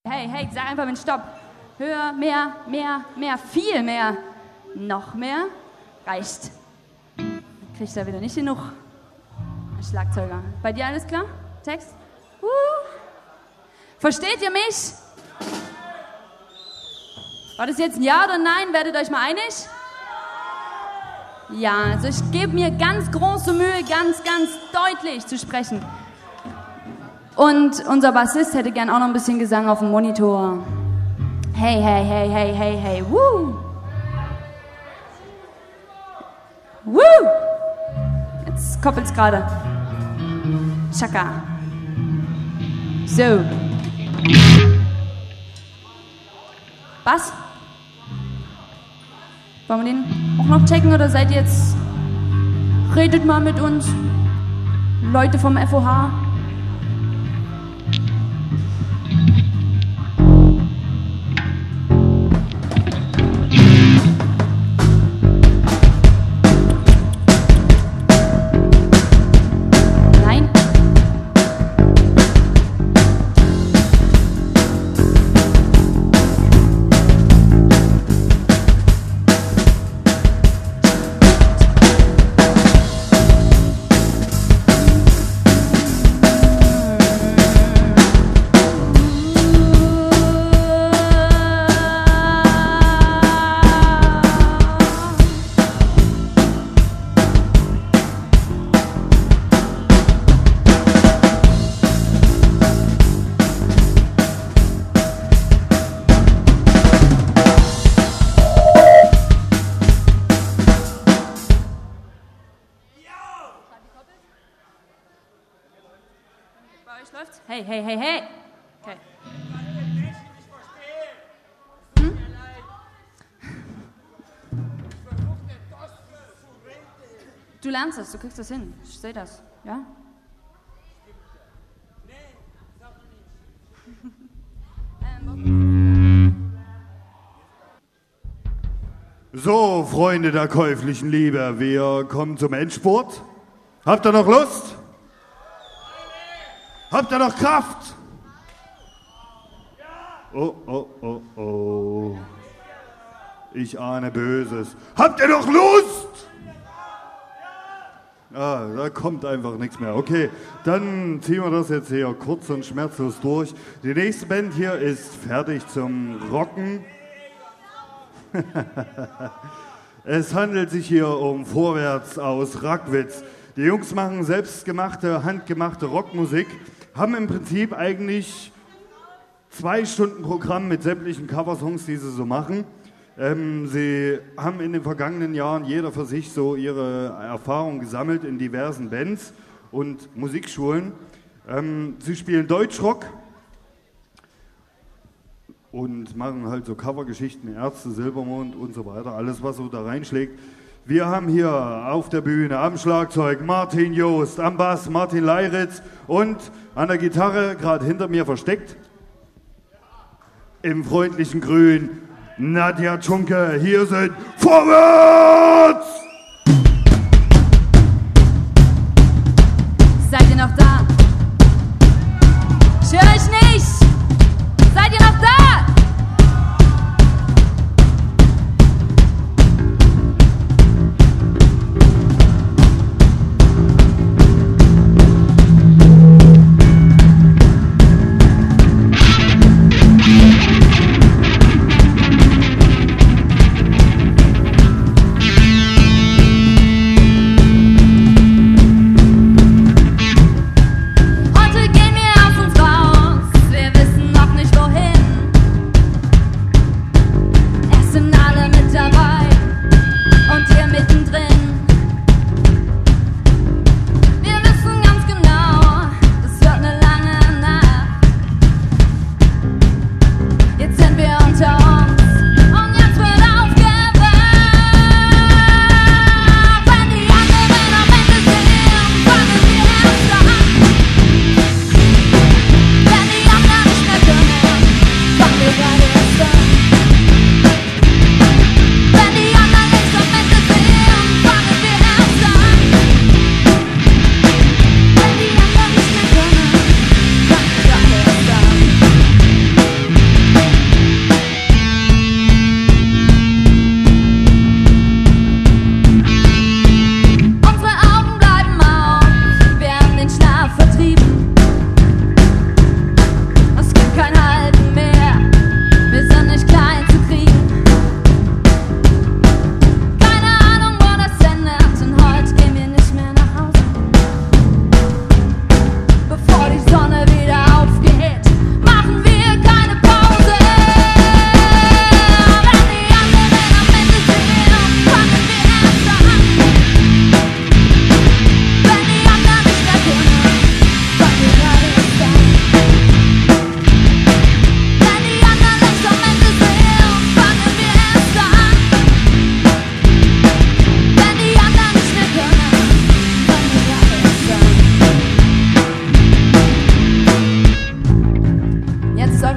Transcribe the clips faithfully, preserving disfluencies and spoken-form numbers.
Hey, hey, sag einfach mit Stopp. Höher, mehr, mehr, mehr, viel mehr. Noch mehr. Reicht. Kriegt er wieder nicht genug. Schlagzeuger. Bei dir alles klar? Text? Uh. Versteht ihr mich? War das jetzt ein Ja oder Nein? Werdet euch mal einig? Ja, also ich gebe mir ganz große Mühe, ganz, ganz deutlich zu sprechen. Und unser Bassist hätte gern auch noch ein bisschen Gesang auf dem Monitor. Hey, hey, hey, hey, hey, hey, woo! Woo! Jetzt koppelt's gerade. Chaka. So. Bass? Wollen wir den auch noch checken oder seid ihr jetzt... Redet mal mit uns. Leute vom F O H. Hey, hey, hey, hey. Okay. Hm? Du lernst das, du kriegst das hin. Ich sehe das, ja? So, Freunde der käuflichen Liebe, wir kommen zum Endspurt. Habt ihr noch Lust? Habt ihr noch Kraft? Oh, oh, oh, oh. Ich ahne Böses. Habt ihr noch Lust? Ah, da kommt einfach nichts mehr. Okay, dann ziehen wir das jetzt hier kurz und schmerzlos durch. Die nächste Band hier ist fertig zum Rocken. Es handelt sich hier um Vorwärts aus Rackwitz. Die Jungs machen selbstgemachte, handgemachte Rockmusik, haben im Prinzip eigentlich zwei Stunden Programm mit sämtlichen Coversongs, die sie so machen. Ähm, sie haben in den vergangenen Jahren jeder für sich so ihre Erfahrungen gesammelt in diversen Bands und Musikschulen. Ähm, sie spielen Deutschrock und machen halt so Covergeschichten, Ärzte, Silbermond und so weiter, alles was so da reinschlägt. Wir haben hier auf der Bühne am Schlagzeug Martin Joost, am Bass Martin Leiritz und an der Gitarre, gerade hinter mir versteckt, im freundlichen Grün, Nadja Tschunke. Hier sind Vorwärts! Seid ihr noch da? Ich höre euch nicht! Seid ihr noch da?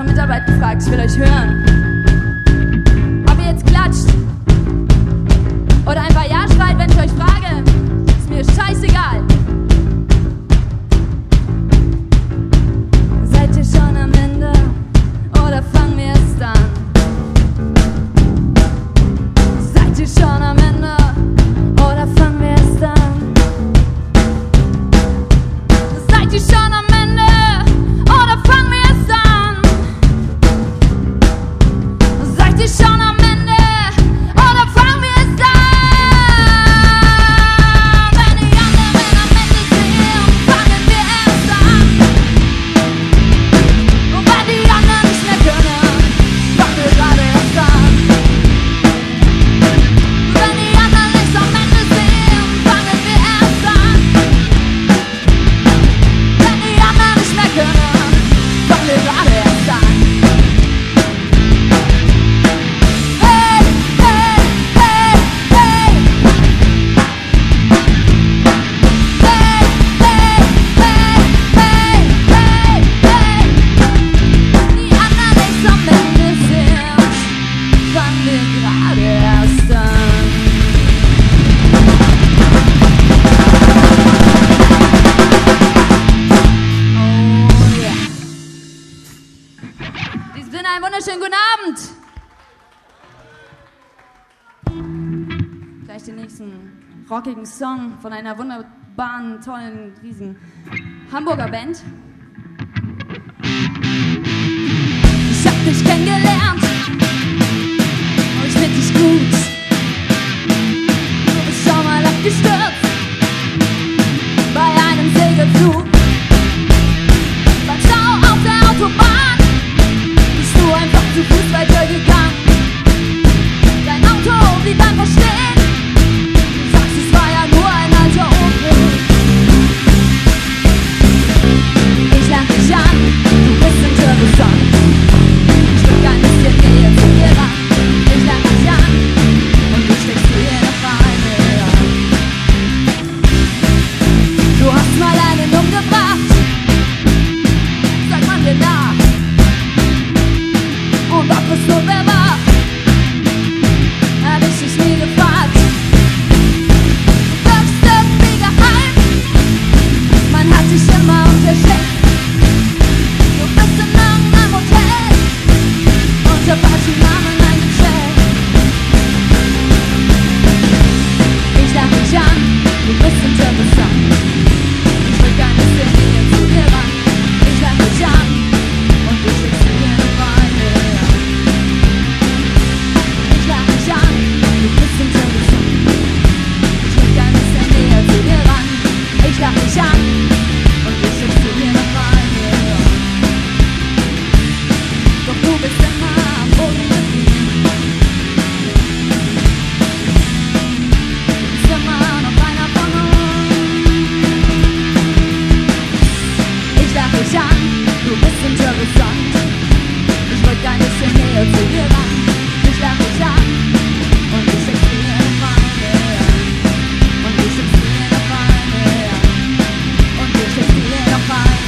eure Mitarbeit gefragt, ich will euch hören. Ob ihr jetzt klatscht oder einfach Ja schreit, wenn ich euch frage, ist mir scheißegal. Seid ihr schon am Ende oder fangen wir erst an? Seid ihr schon am Ende oder fangen wir erst an? Seid ihr schon am Ende oder fangen wir erst an? Seid ihr schon am Ende oder fangen wir erst an? Wenn die anderen am Ende sind, fangen wir erst an. Und wenn die anderen nicht mehr können, fangen wir gerade erst an. Wenn die anderen nicht am Ende sind, fangen wir erst an. Wenn die anderen nicht mehr können, fangen wir gerade erst an. Hey, hey, hey, hey. Hey, hey, hey, hey, hey, hey. Die anderen nicht am Ende sind, fangen wir gerade erst an. Oh ja. In diesem Sinne einen wunderschönen guten Abend. Gleich den nächsten rockigen Song von einer wunderbaren, tollen, riesen Hamburger Band. Ich hab dich kennengelernt und ich find dich gut. Du bist schon mal abgestürzt bei einem Segelflug. Beim Stau auf der Autobahn bist du einfach zu Fuß weitergegangen. Dein Auto blieb einfach stehen. Du sagst, es war ja nur ein alter Opel. Ich lach dich an, du bist interessant. Ich drück ein bisschen näher zu dir ran. Ich lach dich an und du steckst mir noch eine an. Du hast mal einen umgebracht, sag man dir nach. Und ob es so wer war, hab ich dich nie gefragt. Du wirkst irgendwie geheim, man hat dich immer unterschätzt. Du bist in irgendeinem Hotel, unter falschen Namen eingestellt. Ich lach dich an, du bist interessant. Ich drück ein bisschen näher zu dir ran. Ich lach dich an und du schickst mir noch eine an. Ich lach dich an, du bist interessant. Ich drück ein bisschen näher zu dir ran. Ich lach dich an und du schickst mir noch eine an. Doch du bist immer am Boden geblieben. Du bist immer noch einer von uns. Ich lach dich an, du bist interessant. Ich rück ein bisschen näher zu dir ran. Ich lach dich an und du schickst mir noch eine an. Und du schickst mir noch eine an. Und du schickst mir noch eine an.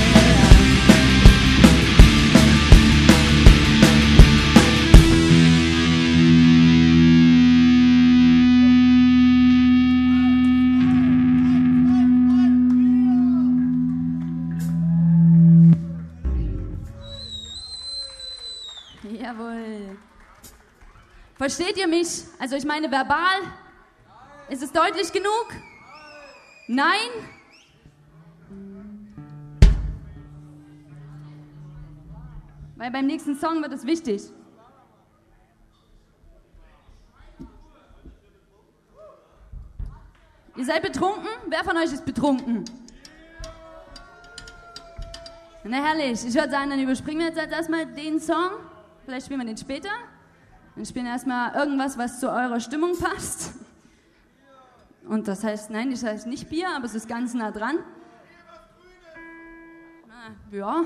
Jawohl. Versteht ihr mich? Also ich meine verbal. Ist es deutlich genug? Nein? Weil beim nächsten Song wird es wichtig. Ihr seid betrunken? Wer von euch ist betrunken? Na herrlich, ich würde sagen, dann überspringen wir jetzt erstmal den Song. Vielleicht spielen wir den später. Dann spielen wir erstmal irgendwas, was zu eurer Stimmung passt. Und das heißt, nein, das heißt nicht Bier, aber es ist ganz nah dran. Na, ja.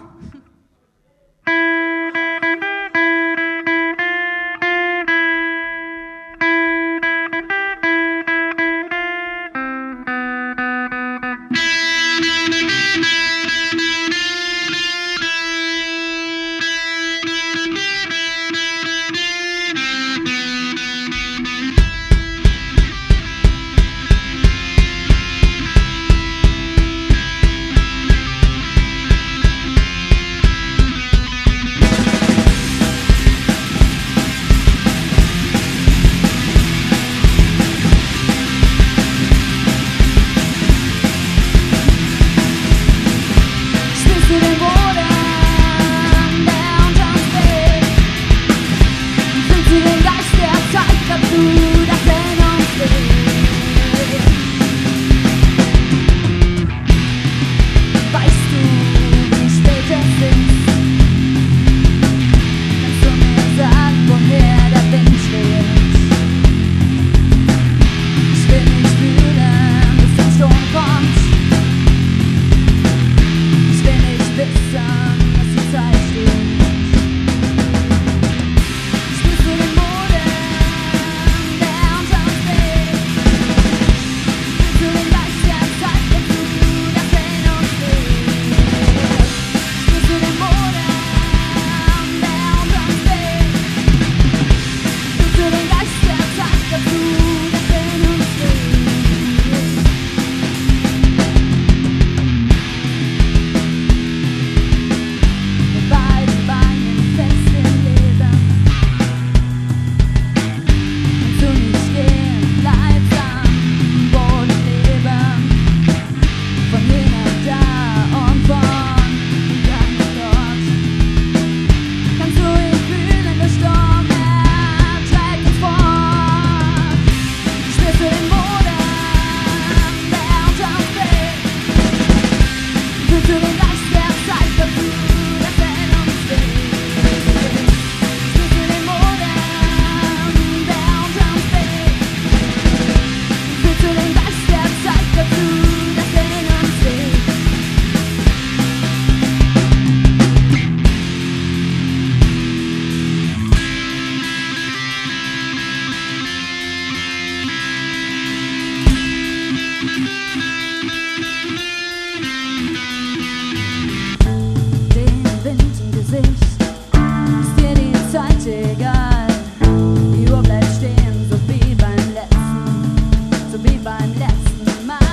Zeit egal. Die Uhr bleibt stehen, so wie beim letzten, so wie beim letzten Mal.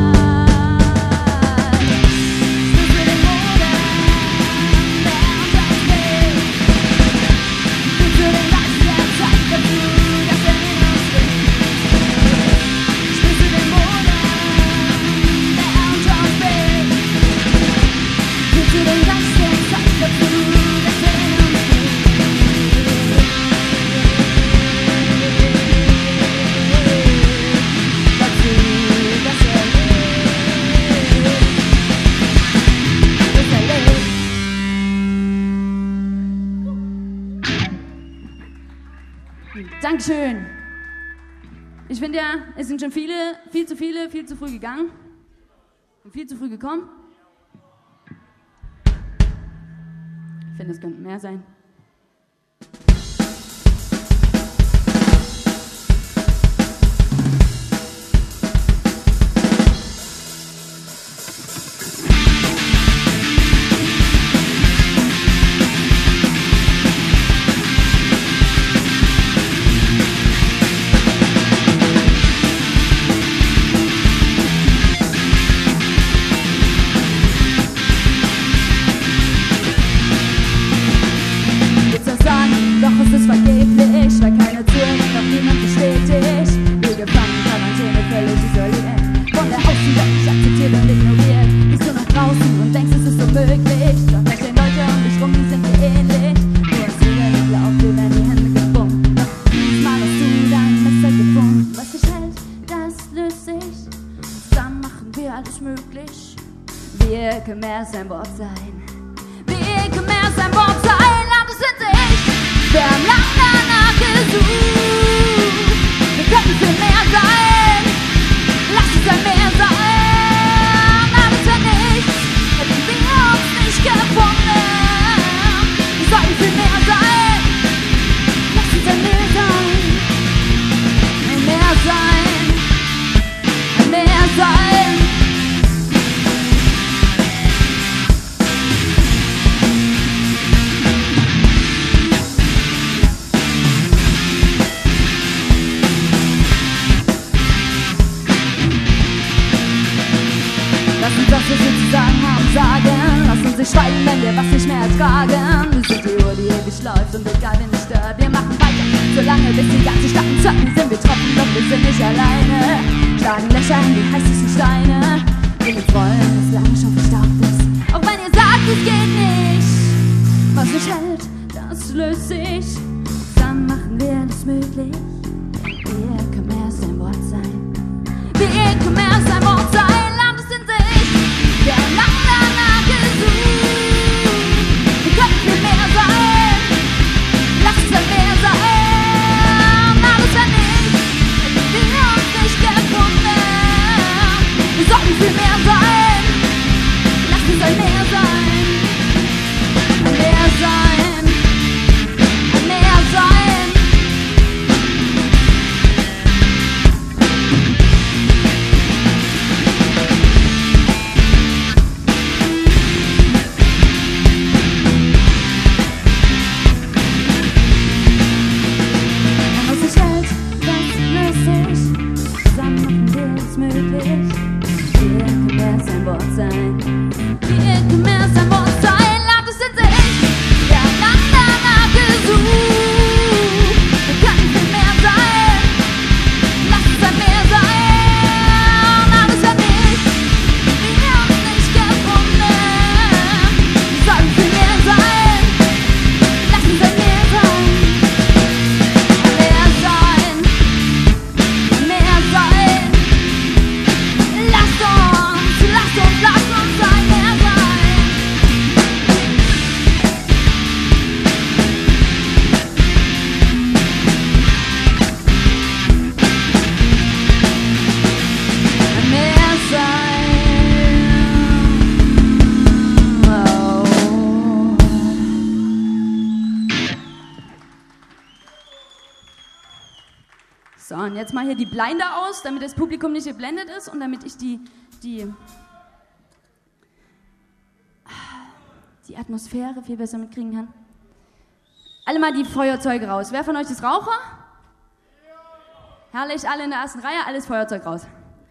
Spürst du den Boden, der unter uns steht? Fühlst du den Geist der Zeitgefühl, das in uns lebt? Spürst du den Boden, der unter uns steht? Fühlst du den Geist der Zeitgefühl, das in uns lebt? Dankeschön. Ich finde ja, es sind schon viele, viel zu viele, viel zu früh gegangen und viel zu früh gekommen. Ich finde, es könnten mehr sein. Ein Wort sein. Wir können mehr als ein Wort sein, Land ist in sich. Wir haben lang danach gesucht. Wir könnten viel mehr sein. Lass uns ein Meer sein. Land ist in nichts. Hätten wir uns nicht gefunden. Wir sollten viel mehr sein. Lass uns ein Meer sein. Ein Meer sein. Ein Meer sein. Was wir zu sagen haben, sagen. Lass uns nicht schweigen, wenn wir was nicht mehr ertragen. Wir sind die Uhr, die ewig läuft und egal, wen nicht stört. Wir machen weiter, solange bis die ganze Stadt in Zöcken sind. Wir tropfen, doch wir sind nicht alleine. Schlagen Löcher in die heißesten Steine. Wir mit wollen, das lange schon verstaubt ist. Auch wenn ihr sagt, es geht nicht. Was nicht hält, das löst sich. Zusammen machen wir alles möglich. Wir können mehr als ein Wort sein. Wir können mehr als ein Wort sein. Wir haben lang danach gesucht. Wir könnten viel mehr sein. Lass uns ein Meer sein. Alles wenn nicht, hätten wir uns nicht gefunden. Wir sollten viel mehr sein. Lass uns ein Meer sein. Ein Meer sein. Ein Meer sein. So, und jetzt mal hier die Blinder aus, damit das Publikum nicht geblendet ist und damit ich die, die, die Atmosphäre viel besser mitkriegen kann. Alle mal die Feuerzeuge raus. Wer von euch ist Raucher? Herrlich, alle in der ersten Reihe, alles Feuerzeug raus.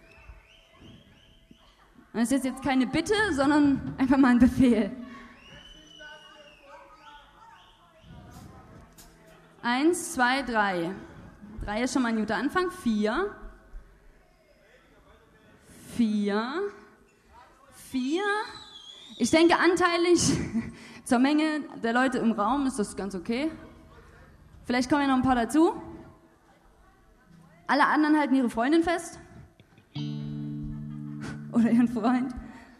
Und das ist jetzt keine Bitte, sondern einfach mal ein Befehl. Eins, zwei, drei. Drei ist schon mal ein guter Anfang. Vier. Vier. Vier. Ich denke, anteilig zur Menge der Leute im Raum ist das ganz okay. Vielleicht kommen ja noch ein paar dazu. Alle anderen halten ihre Freundin fest. Oder ihren Freund.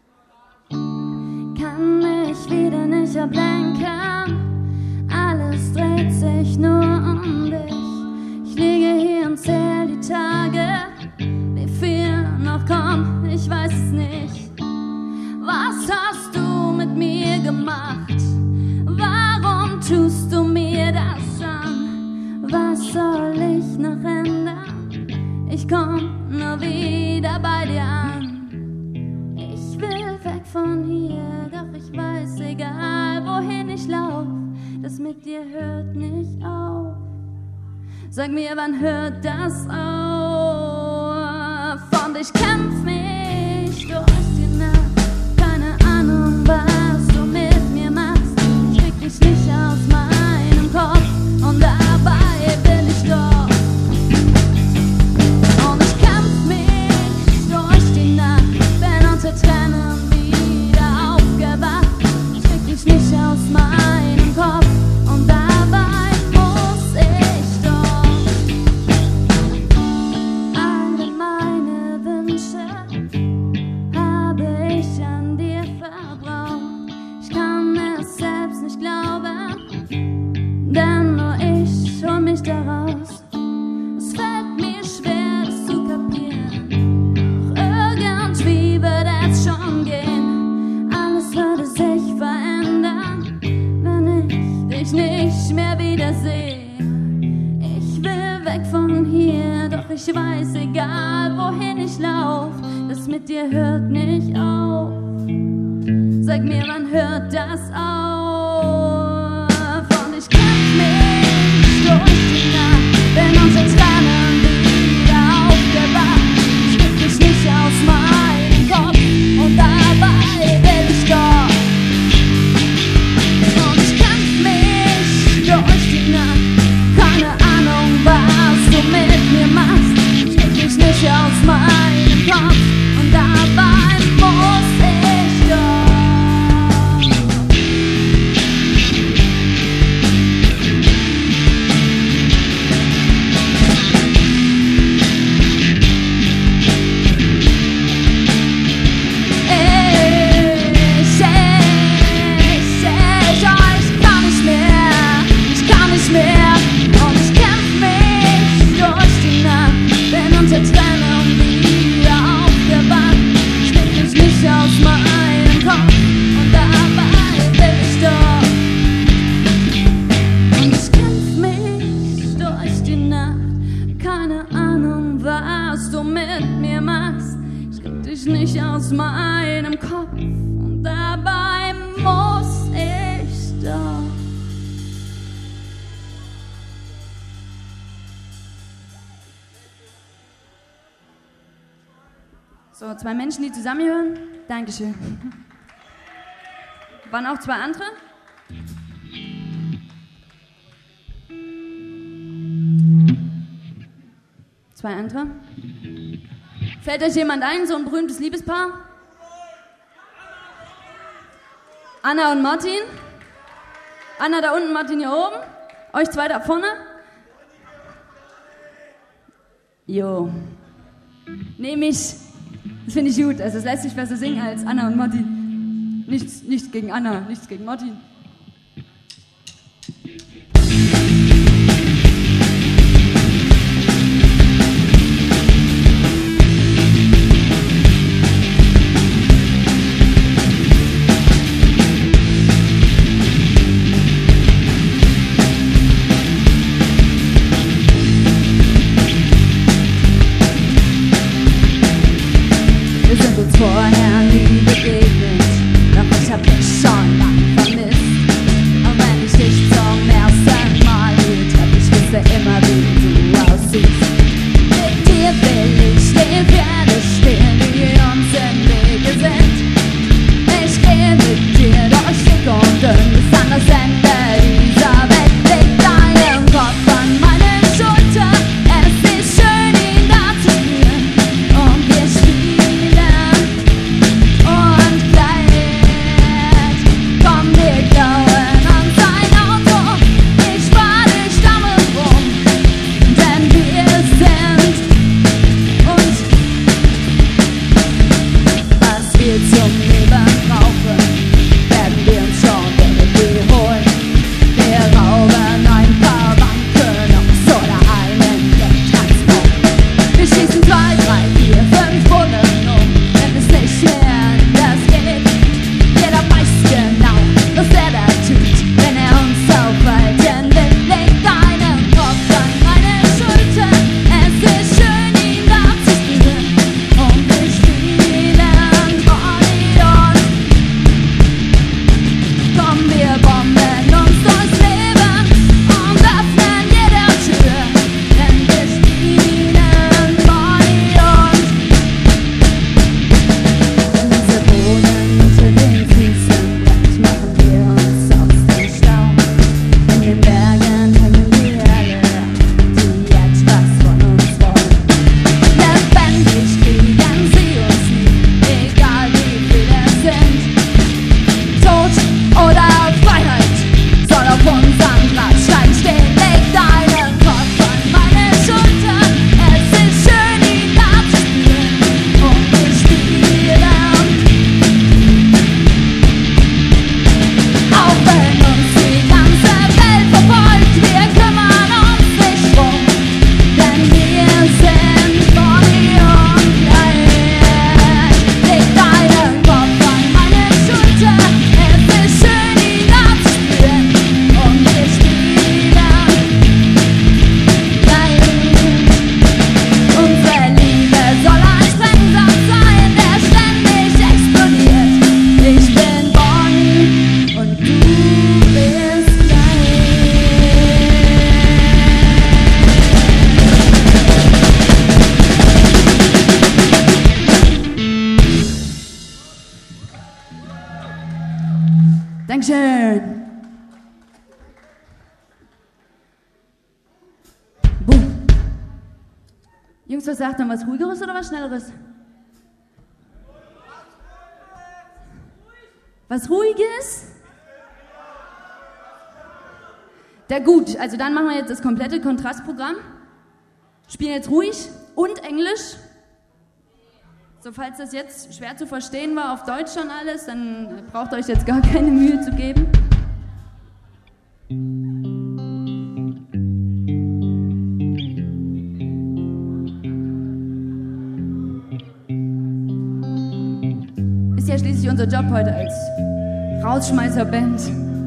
Kann mich wieder nicht ablenken. Alles dreht sich nur um dich. Ich liege hier und zähl die Tage. Wie viel noch kommt, ich weiß es nicht. Was hast du mit mir gemacht? Warum tust du mir das an? Was soll ich noch ändern? Ich komm nur wieder bei dir an. Ich will weg von hier, doch ich weiß, egal wohin ich lauf, das mit dir hört nicht auf. Sag mir, wann hört das auf? Und ich kämpf mich durch die Nacht. Keine Ahnung, was du mit mir machst. Ich krieg dich nicht aus meinem Kopf und dabei bin ich doch. Und ich kämpf mich durch die Nacht, bin unter Tränen wieder aufgewacht. Ich krieg dich nicht aus meinem Kopf und dabei muss ich doch. Alle meine Wünsche habe ich an dir verbraucht. Ich kann es selbst nicht glauben, denn nur ich hol mich daraus. Es fällt mir schwer, das zu kapieren, doch irgendwie wird es schon gehen. Alles würde sich verändern, wenn ich dich nicht mehr wiedersehe. Ich will weg von hier, doch ich weiß, egal wohin ich lauf, das mit dir hört nicht auf. Sag mir, wann hört das auf? Und ich kämpf mich durch die Nacht, bin unter Tränen wieder aufgewacht. Ich krieg dich nicht aus meinem Kopf und dabei will ich doch. Und ich kämpf mich durch die Nacht, keine Ahnung, was du mit mir machst. Ich krieg dich nicht aus meinem Kopf und dabei muss ich doch. Nicht aus meinem Kopf und dabei muss ich doch. So, zwei Menschen, die zusammenhören. Dankeschön. Waren auch zwei andere? Zwei andere? Fällt euch jemand ein, so ein berühmtes Liebespaar? Anna und Martin? Anna da unten, Martin hier oben? Euch zwei da vorne? Jo. Nehme ich. Das finde ich gut. Also es lässt sich besser singen als Anna und Martin. Nichts, nichts gegen Anna, nichts gegen Martin. Vorher nie begegnet, doch ich hab dich schon lang vermisst. Jungs, was sagt dann? Was Ruhigeres oder was Schnelleres? Was Ruhiges? Ja gut, also dann machen wir jetzt das komplette Kontrastprogramm. Spielen jetzt ruhig und Englisch. So, falls das jetzt schwer zu verstehen war, auf Deutsch schon alles, dann braucht ihr euch jetzt gar keine Mühe zu geben. Ist ja schließlich unser Job heute als Rausschmeißerband.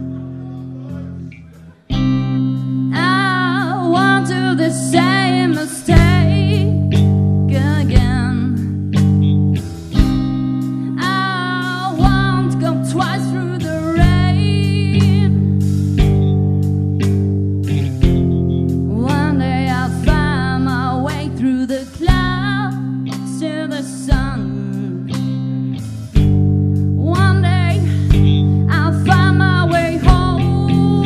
I want to do the same mistake again. I won't go twice through the rain. One day I'll find my way through the clouds to the sun. One day I'll find my way home.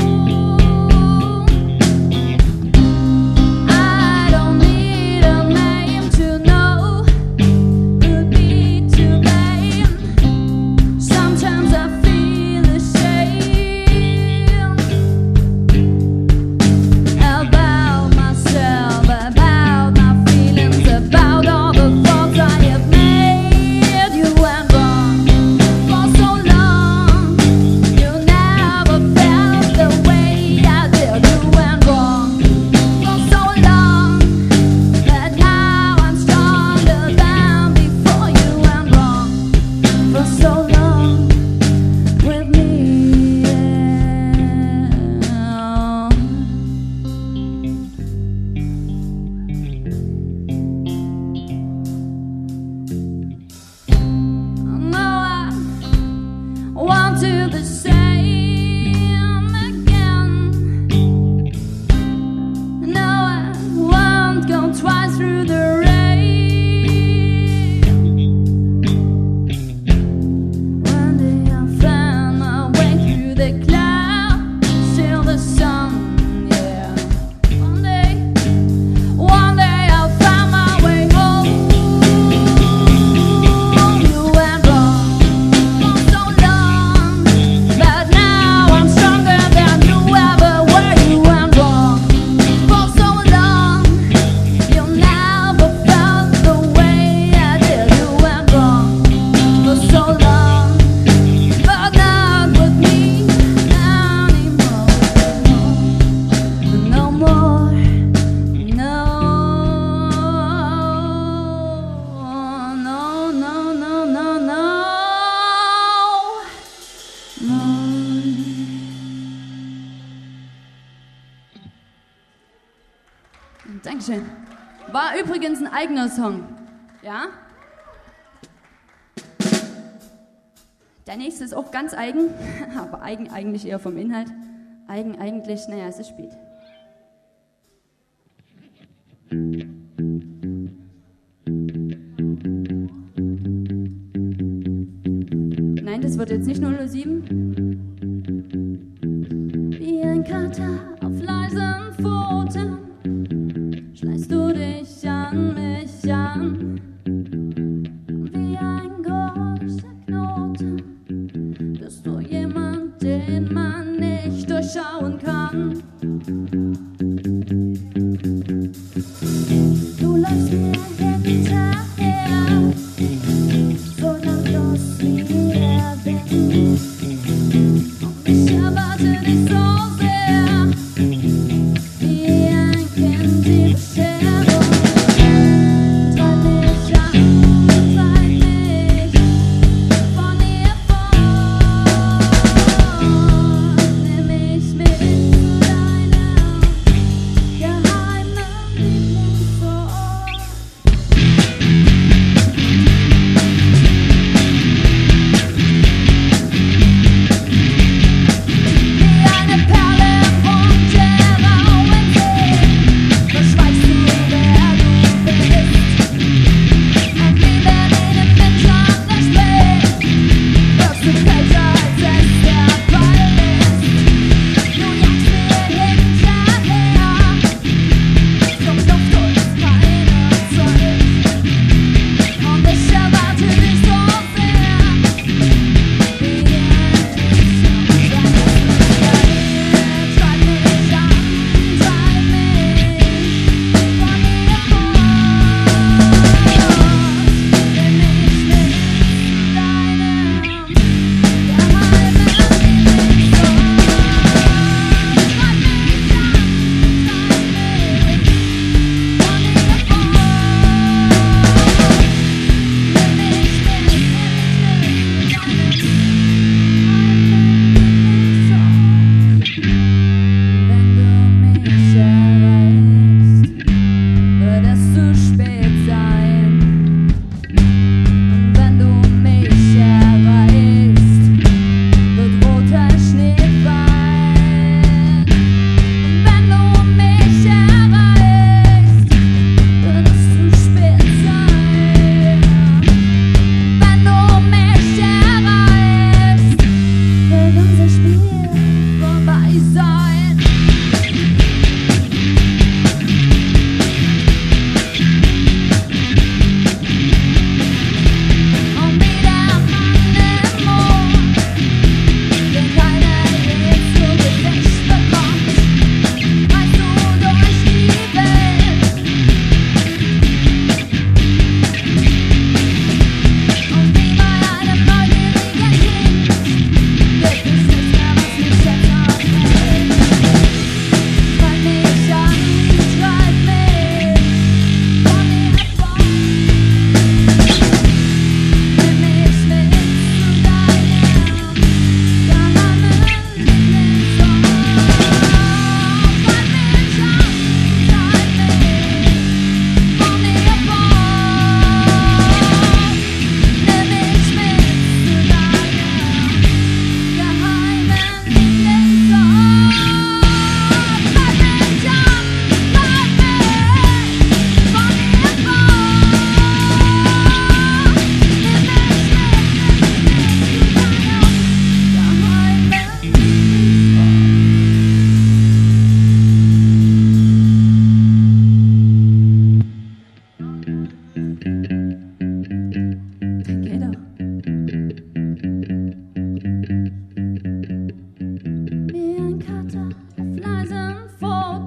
I don't need a name to know who'd be to blame. Sometimes I feel ashamed about myself, about my feelings, about all the faults I have made. You went wrong for so long. You never felt the way I did. You went wrong for so long, but now I'm stronger than before. You went wrong for so long with me. Yeah. No, I want to the same again. No, I won't go twice through the rain. One day I'll find my way through the clouds till the sun. Yeah. One day, one day I'll find my way home. You went wrong for so long, but now I'm stronger than you ever were. You went wrong for so long. You never felt the way I did. You went wrong for so long, but not with me anymore. No more, no, no, no, no, no, no, no. Dankeschön. War übrigens ein eigener Song. Ja? Der nächste ist auch ganz eigen, aber eigen eigentlich eher vom Inhalt. Eigen eigentlich, naja, es ist spät. Nein, das wird jetzt nicht null null sieben. Wie ein Kater auf leisen Pfoten schleichst du dich an mich an. Wie ein großer Knoten bist du jemand, den man nicht durchschauen kann. Du läufst mir hinterher, so lautlos wie der Wind. Und ich erwarte dich so sehr, wie ein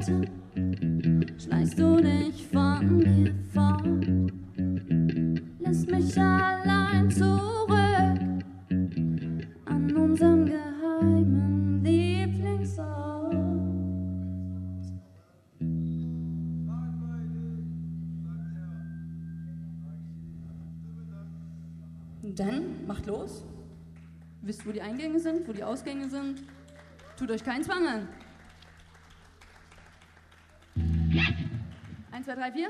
heute schleichst du dich von mir fort, lässt mich allein zurück an unserem geheimen Lieblingsort. Dann macht los. Wisst, wo die Eingänge sind, wo die Ausgänge sind. Tut euch keinen Zwang an. Eins, zwei, drei, vier.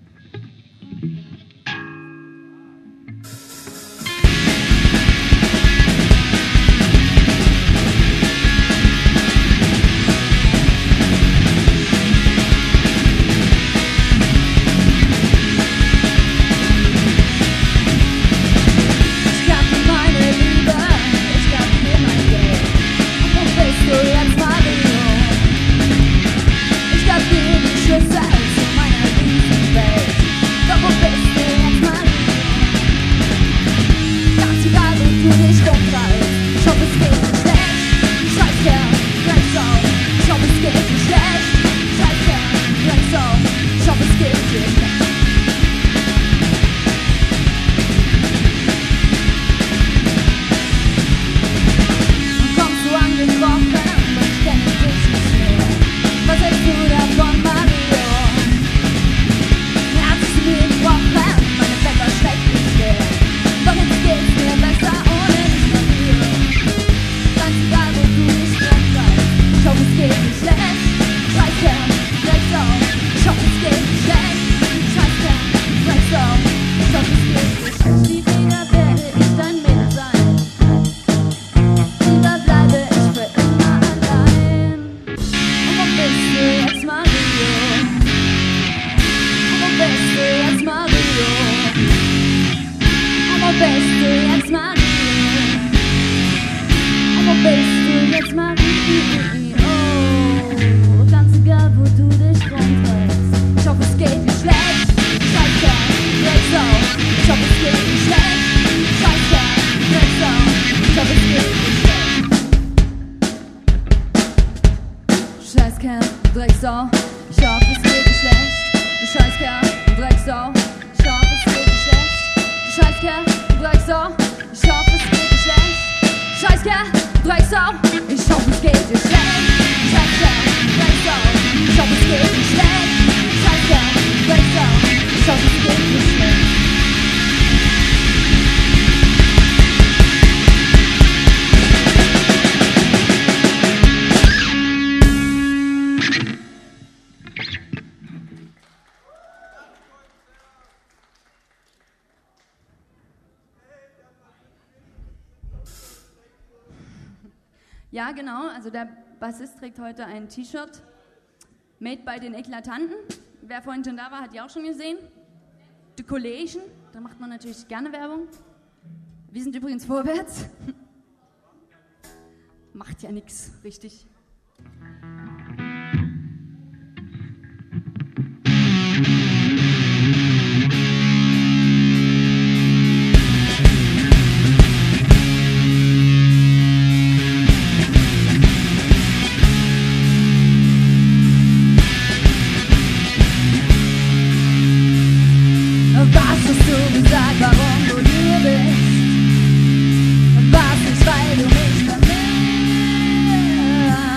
Drecksau, ich hoffe es geht dir schlecht. Du Scheißkerl, du Drecksau, ich hoffe es geht dir schlecht. Du Scheißkerl, du Drecksau, ich hoffe es geht dir schlecht. Scheißkerl, du Drecksau, ich hoffe es geht dir schlecht. Scheißkerl, du Drecksau, ich hoffe es geht dir schlecht. Scheißkerl, du Drecksau, ich hoffe es geht dir schlecht. Ja, genau, also der Bassist trägt heute ein T-Shirt, made by den Eklatanten. Wer vorhin schon da war, hat die auch schon gesehen. The Collation, da macht man natürlich gerne Werbung. Wir sind übrigens vorwärts. Macht ja nichts, richtig. Weil du mich vermisst.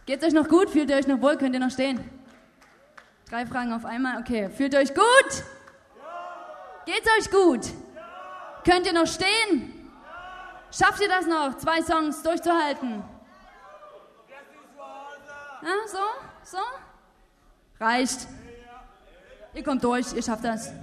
Geht's euch noch gut? Fühlt ihr euch noch wohl? Könnt ihr noch stehen? Drei Fragen auf einmal. Okay. Fühlt ihr euch gut? Geht's euch gut? Könnt ihr noch stehen? Schafft ihr das noch, zwei Songs durchzuhalten? Ja, so? So? Reicht. Ihr kommt durch, ihr schafft das.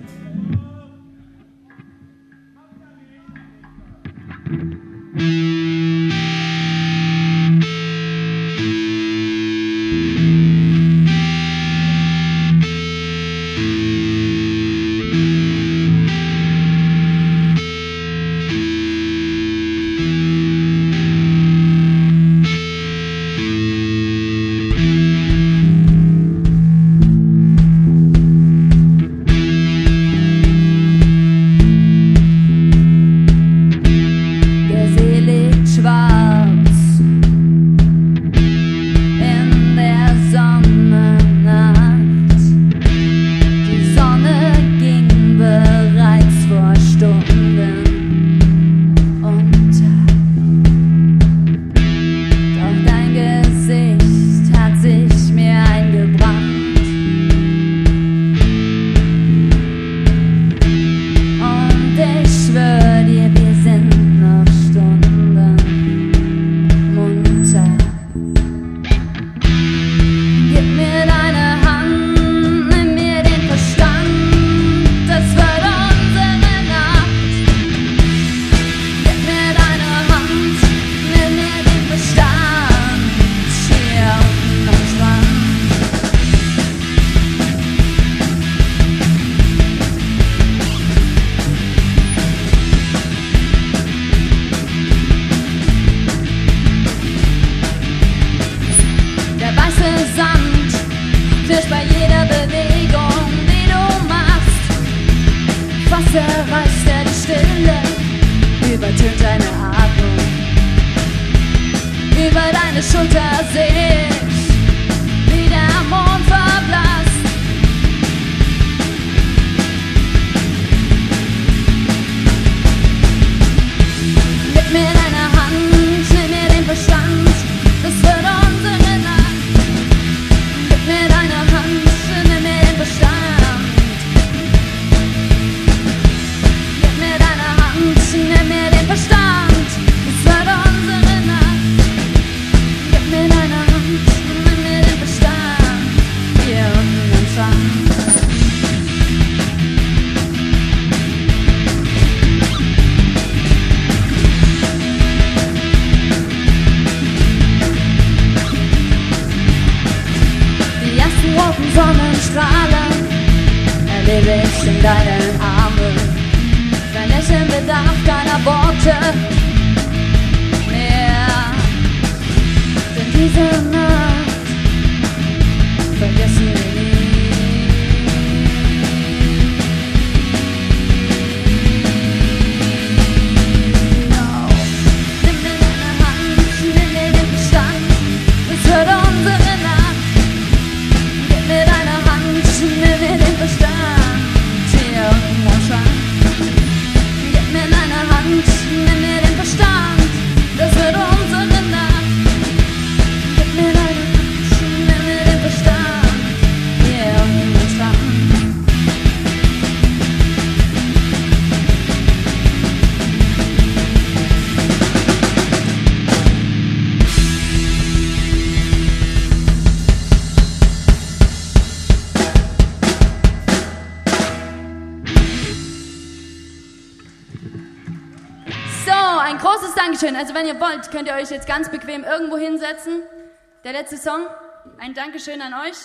Also wenn ihr wollt, könnt ihr euch jetzt ganz bequem irgendwo hinsetzen. Der letzte Song, ein Dankeschön an euch.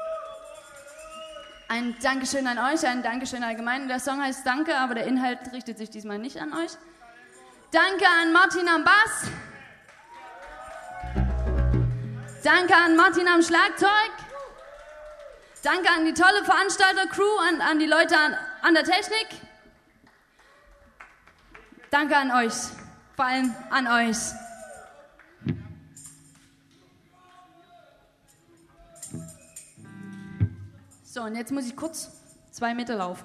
Ein Dankeschön an euch, ein Dankeschön allgemein. Der Song heißt Danke, aber der Inhalt richtet sich diesmal nicht an euch. Danke an Martin am Bass. Danke an Martin am Schlagzeug. Danke an die tolle Veranstalter-Crew, an, an die Leute an, an der Technik. Danke an euch. Vor allem an euch. So, und jetzt muss ich kurz zwei Meter laufen.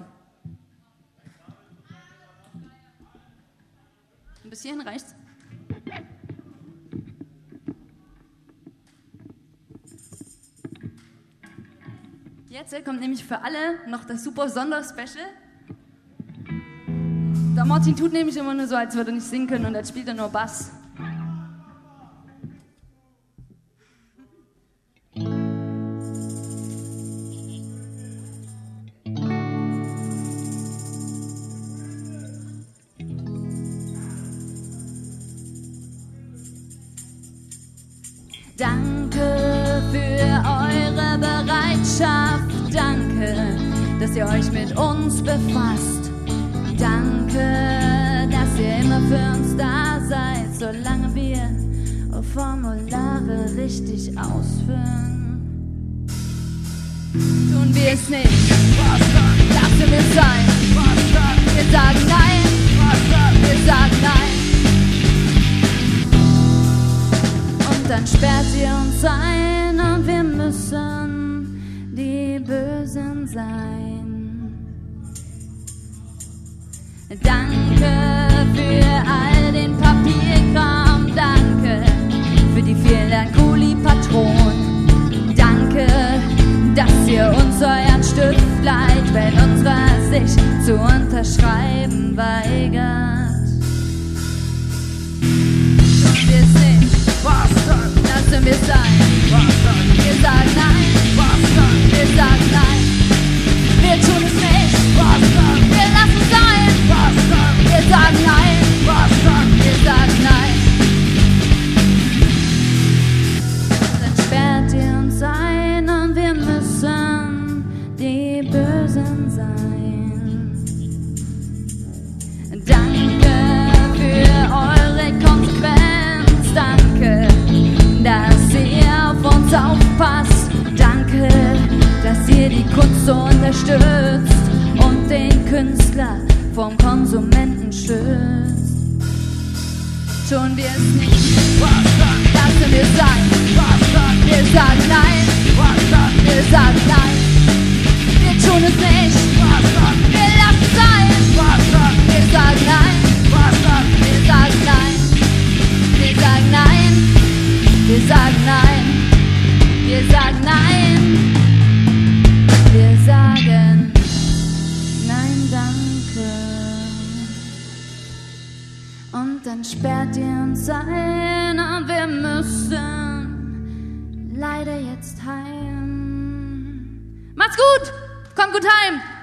Bis hierhin reicht's. Jetzt kommt nämlich für alle noch das super Sonderspecial. Der Martin tut nämlich immer nur so, als würde er nicht singen können und als spielt er nur Bass. Danke für eure Bereitschaft, danke, dass ihr euch mit uns befasst. Danke, dass ihr immer für uns da seid, solange wir Formulare richtig ausfüllen. Tun wir es nicht, lassen wir es sein. Wir sagen nein, wir sagen nein. Und dann sperrt ihr uns ein und wir müssen die Bösen sein. Danke für all den Papierkram, danke für die vielen Kuli-Patronen. Danke, dass ihr uns euren Stift leiht, wenn unserer sich zu unterschreiben weigert. Tun wir es nicht, lassen wir es sein. Wir sagen nein, wir sagen nein. Wir tun es nicht, wir lassen es sein. Wir sagen nein, wir sagen nein. Dann sperrt ihr uns ein und wir müssen die Bösen sein. Danke für eure Konsequenz, danke, dass ihr auf uns aufpasst. Danke, dass ihr die Kunst so unterstützt und den Künstler vom Konsumenten schützt. Tun wir es nicht, lassen wir es sein. Wir sagen nein, wir sagen nein. Wir tun es nicht, wir lassen es sein. Wir sagen nein, wir sagen nein. Wir sagen nein, wir sagen nein. Wir sagen nein, wir sagen nein, danke. Und dann sperrt ihr uns ein und wir müssen leider jetzt heim. Macht's gut, kommt gut heim.